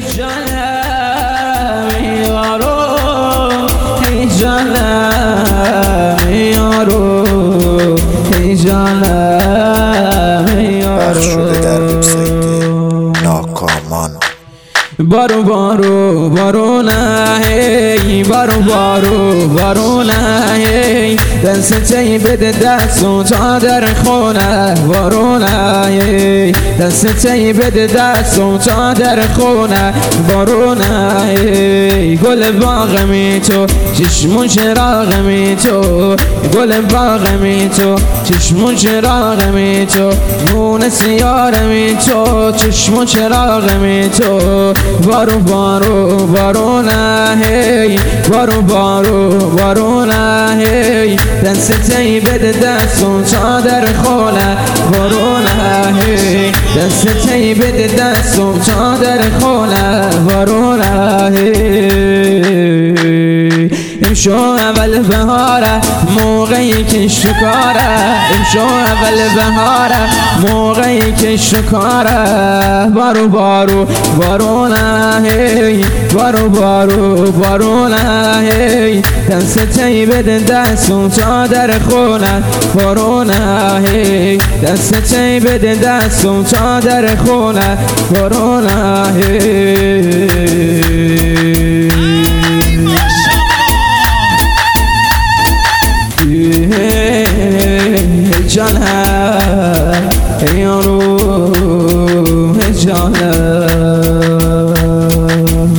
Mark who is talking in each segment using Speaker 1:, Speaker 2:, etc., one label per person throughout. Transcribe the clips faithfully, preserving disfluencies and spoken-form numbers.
Speaker 1: جانم یارو ای جانم یارو ای جانم یارو
Speaker 2: شده در وبسایت ناکامان.
Speaker 1: بارو بارو بارو نه هی بارو بارو بارو نه هی دست چی بده دستو تا در خونه بارو نه هی دست چی بده دستو تا در خونه بارو نه هی گل باغ می تو چشمون چراغ می تو گل باغ می تو چشمون چراغ می تو نون سیاره می تو چشمون چراغ می تو بارو بارو بارو نه هی بارو بارو بارو نه هی دست تی بده دستون تا در خونه بارو نه هی دست تی بده دستون تا در خونه بارو نه هی امشو اول بهاره موقعی که شکاره امشو اول بهاره موقعی که شکاره بارو بارو بارو نه هی بارو بارو بارو نه هی دست تی بده دستون تا در خونه بارو نه هی دست تی بده دستون تا در خونه بارو نه هی جانم یارو جانم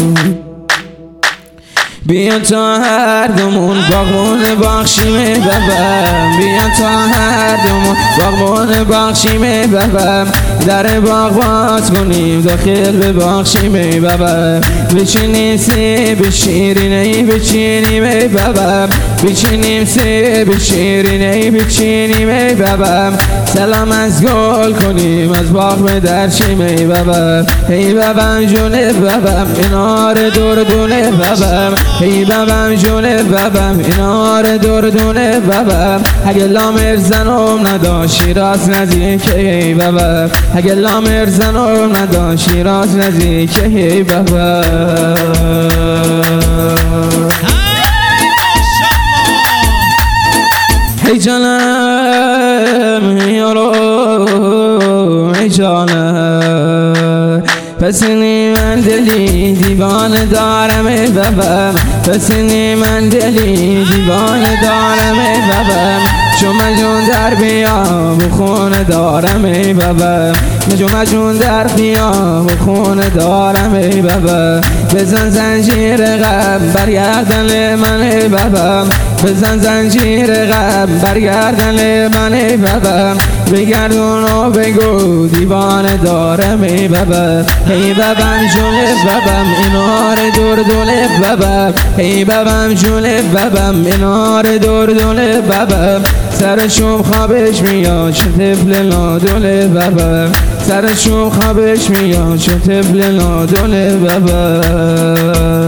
Speaker 1: بیا تا هر دومون باغمون بخشیم ببم بیا تا هر دومون باغمون بخشیم ببم در باغ باز کنیم داخل ببخشیم ببم بچینیم سیب شیرینی بچینیم ببم بچینیم سیب شیرینی بچینیم ببم سلام از گل کنیم از باغ به درشیم ببم ای ببم جونه ببم اینار دردونه ببم ای ببم جونه ببم اینار دردونه ببم اگه لامر زنم نداشتی راز نزدیکه ای ببم اگه لامر زنم نداشتی راز نزدیکه ای ببم ای جانم یارو ای جانم پس نی من دلی دیوانه دارم ای ببم پس نی من دلی دیوانه دارم ای ببم چون مجنون در بیام و خونه دارم ای ببم چون مجنون در بیام و خونه دارم ای ببم بزن زنجیر غم برگردن من ای ببم بزن زنجیر غم برگردن من ای ببم بگردون و بگو دیوانه دارم ای ببم ای ببم جونه ببم اینار دردونه ببم ای ببم جونه ببم اینار دردونه ببم سرشون خوابش میاد چه طفل نادونه ببم سرشون خوابش میاد چه طفل نادونه ببم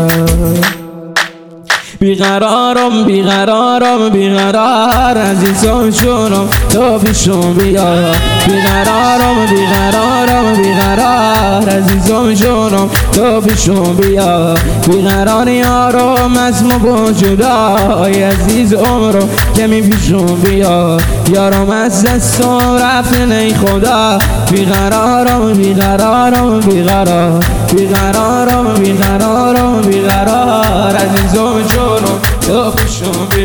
Speaker 1: بیقرارم بیقرارم بیقرار عزیزم جونم تو پیشم بیا بیقرارم بیقرارم بیقرار عزیزم جونم تو پیشم بیا بیقرار یارم از ما با جدای عزیز عمرم که می پیشم بیا یارم از دستم رفته ای خدا بیقرارم بیقرارم بیقرار بیقرارم بیقرارم بیقرار عزیزم جونم تو پیشم